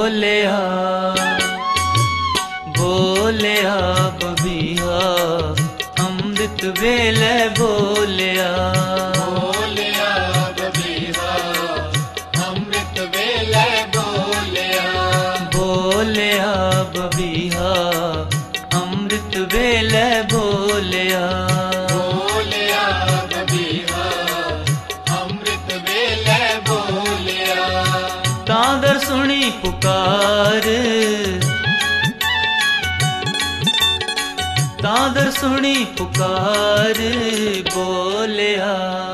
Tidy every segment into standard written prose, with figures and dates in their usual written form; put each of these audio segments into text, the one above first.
बोलिया बोलिया बबिया अमृत वेले बोलिया बोलिया बबिया अमृत वेले बोलिया बोलिया बबिया अमृत वेले बोलिया बोलिया बबिया अमृत वेले बोलिया तादर सुनी पुकार तादर सुनी पुकार बोलिया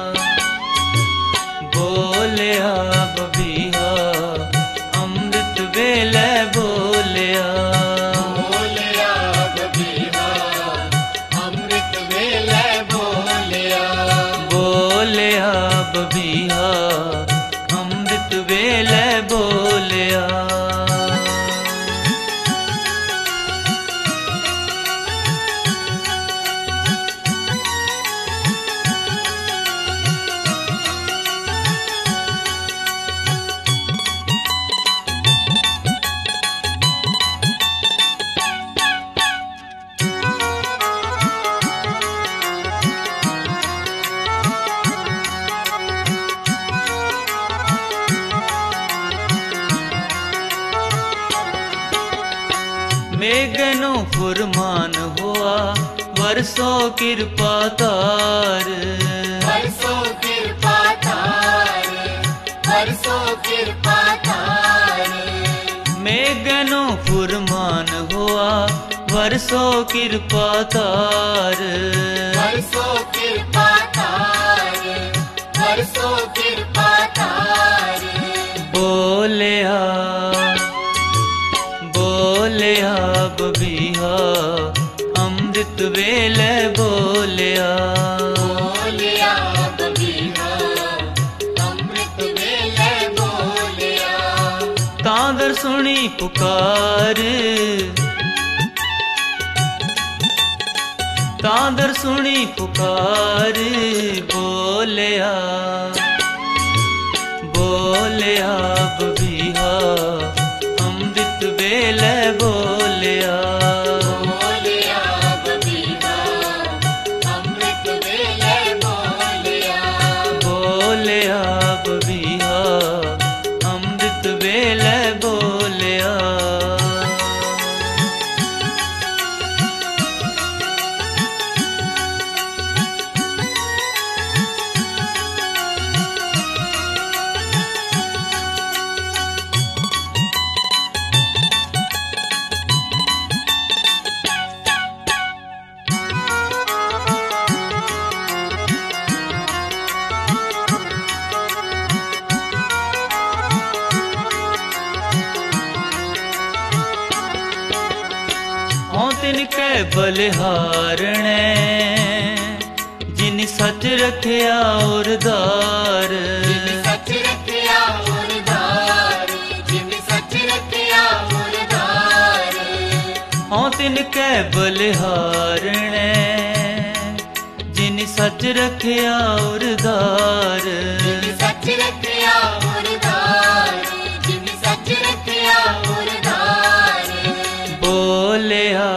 बोलिया बबिया अमृत वेले बोलिया बोलिया बबिया अमृत वेले बोलिया बोलिया बबिया अमृत वेले बोलिया मेघनो फुरमान हुआ वर्षों कृपा तार बरसों कृपा तार बरसों कृपा तार मेघनो फुरमान हुआ वर्षों कृपा तार बरसों कृपा तार बरसों कृपा तार बोलिया बोलिया बबिया अमृत वेले बोलिया बोलिया बबिया अमृत वेले बोलिया तादर सुनी पुकार तादर सुनी पुकार बोलिया बोलिया बबिया अमृत वेले बोलिया बोलिया बबिया अमृत वेले बोलिया बोलिया बबिया अमृत वेले बोलिया तिनके बलिहारणे जिन सच रखिया और दार जिन सच रखिया और धार जिन सच रखिया और धार हाँ तिनके बलिहारणे जिन सच रखिया और दार जिन सच रखिया और धार जिन सच रखिया और धार बोलिया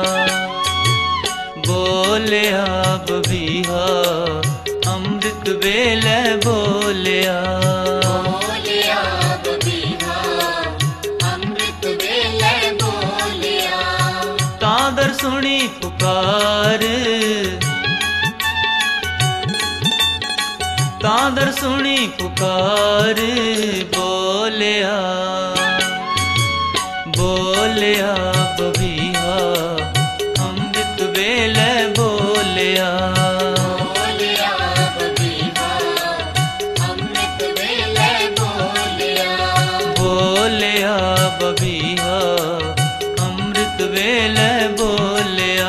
बोलिया बबिया अमृत वेले बोलिया बोलिया बबिया अमृत वेले बोलिया तादर सुनी पुकार तादर सुनी पुकार बोलिया बोलिया बबिया अमृत वेले बोलिया बोलिया बबिया अमृत वेले बोलिया बोलिया बबिया अमृत वेले बोलिया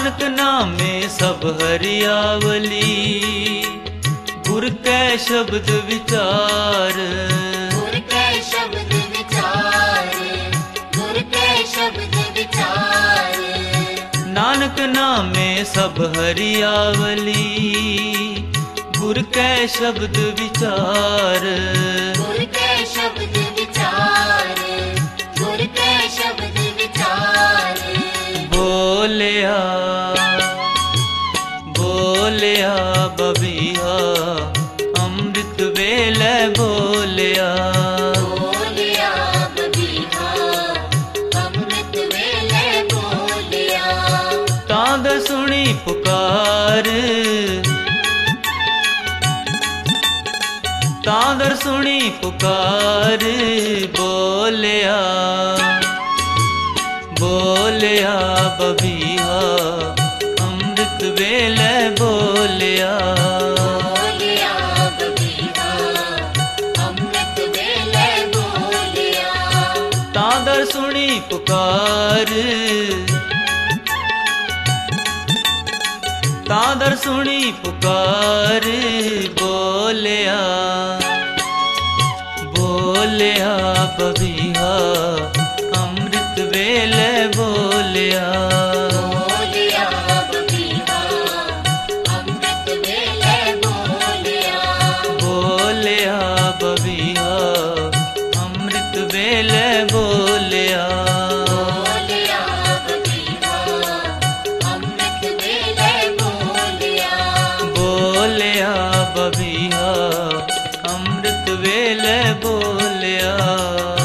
नानक नामे सब हरियावली, गुर कै शब्द विचार। गुर कै शब्द विचार, गुर कै शब्द विचार। नानक नामे सब हरियावली, गुर कै शब्द विचार। गुर कै शब्द विचार, गुर कै शब्द विचार। बोलिया बोलिया बबिया अमृत वेले बोलिया। बोलिया बबिहा अमृत वेले बोलिया। ताद सुनी पुकार, तादर सुनी पुकार। बोलिया बोलिया बबिहा अमृत वेले बोलिया। बोलिया बबिहा अमृत वेले बोलिया। तादर सुनी पुकार, तादर सुनी पुकार। बोलिया बोलिया बबिहा अमृत वेले बोलिया। बोलिया बबिहा अमृत वेले बोलिया। बोलिया बबिहा अमृत वेले बोलिया। बोलिया बबिहा अमृत वेले बोलिया। बोलिया बबिहा अमृत वेले बोलिया।